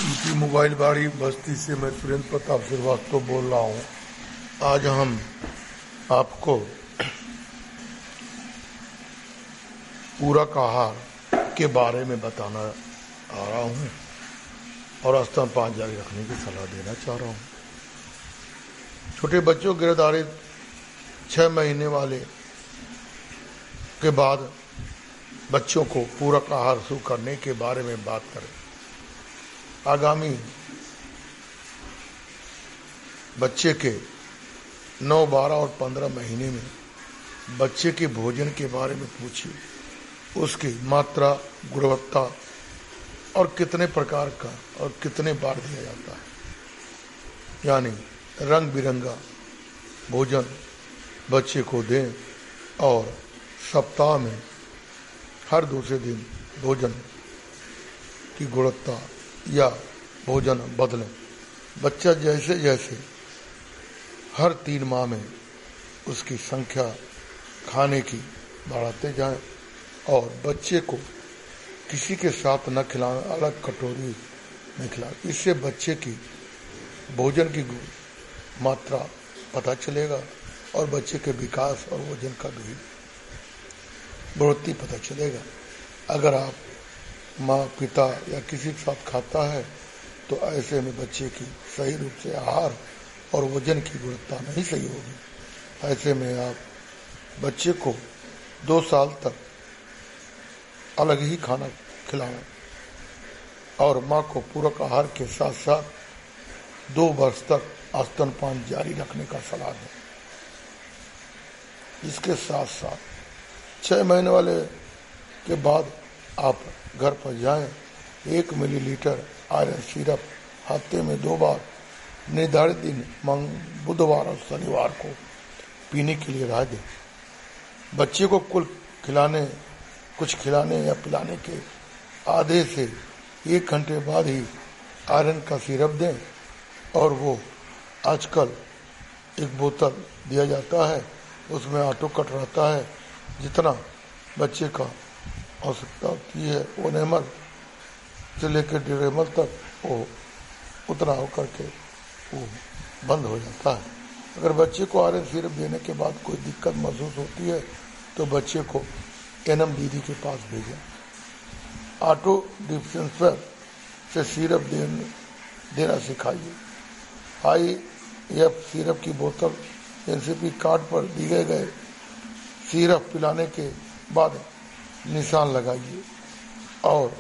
UP mobile बाड़ी बस्ती से मैं सुरेंद्र प्रताप श्रीवास्तव बोल रहा हूँ। आज हम आपको पूरक आहार के बारे में बताना आ रहा हूँ और स्तनपान जारी रखने की सलाह देना चाह रहा हूँ। छोटे बच्चों गिरधारित 6 महीने वाले के बाद बच्चों को पूरक आहार शुरू करने के बारे में बात करें। आगामी बच्चे के 9, 12 और 15 महीने में बच्चे के भोजन के बारे में पूछिए, उसकी मात्रा, गुणवत्ता और कितने प्रकार का और कितने बार दिया जाता है। यानी रंग बिरंगा भोजन बच्चे को दें और सप्ताह में हर दूसरे दिन भोजन की गुणवत्ता या भोजन बदलें। बच्चा जैसे जैसे हर 3 माह में उसकी संख्या खाने की बढ़ाते जाएं और बच्चे को किसी के साथ न खिलाएं, अलग कटोरी में खिलाएं। इससे बच्चे की भोजन की मात्रा पता चलेगा और बच्चे के विकास और वजन का भी बढ़ोतरी पता चलेगा। अगर आप माँ, पिता या किसी के साथ खाता है तो ऐसे में बच्चे की सही रूप से आहार और वजन की गुणवत्ता नहीं सही होगी। ऐसे में आप बच्चे को 2 साल तक अलग ही खाना खिलाएं और माँ को पूरक आहार के साथ साथ 2 वर्ष तक स्तनपान जारी रखने का सलाह दें। इसके साथ साथ 6 महीने वाले के बाद आप घर पर जाएं, 1 मिलीलीटर आयरन सिरप हफ्ते में 2 बार निर्धारित दिन बुधवार और शनिवार को पीने के लिए राय दें। बच्चे को कुछ खिलाने या पिलाने के आधे से 1 घंटे बाद ही आयरन का सिरप दें और वो आजकल एक बोतल दिया जाता है, उसमें ऑटो कट रहता है। जितना बच्चे का आवश्यकता होती है 1 ml से लेकर 1.5 ml तक वो उतना होकर के वो बंद हो जाता है। अगर बच्चे को आयरन सिरप देने के बाद कोई दिक्कत महसूस होती है तो बच्चे को एनएम दीदी के पास भेजें। ऑटो डिस्पेंसर से सिरप देना सिखाइए। IF सिरप की बोतल NCP कार्ड पर दिए गए सिरप पिलाने के बाद निशान लगाइए और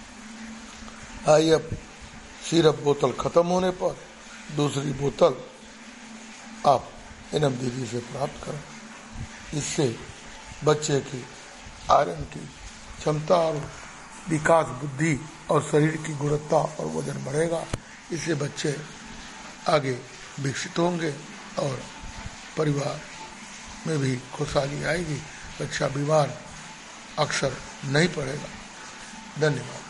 IF सिरप बोतल खत्म होने पर दूसरी बोतल आप एनएम दीदी से प्राप्त करें। इससे बच्चे की आयरन की क्षमता और विकास, बुद्धि और शरीर की गुणवत्ता और वजन बढ़ेगा। इससे बच्चे आगे विकसित होंगे और परिवार में भी खुशहाली आएगी। बच्चा बीमार अक्सर नहीं पड़ेगा। धन्यवाद।